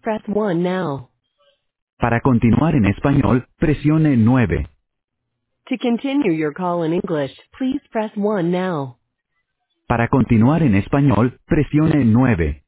press 1 now. Para continuar en español, presione 9. To continue your call in English, please press 1 now. Para continuar en español, presione 9.